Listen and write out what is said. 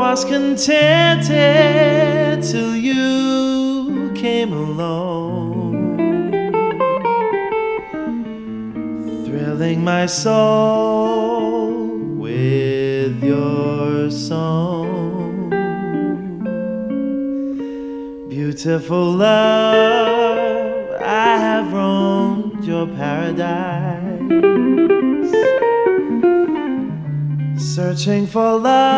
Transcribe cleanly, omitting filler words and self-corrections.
was contented till you came along, thrilling my soul with your song. Beautiful love, I have roamed your paradise, searching for love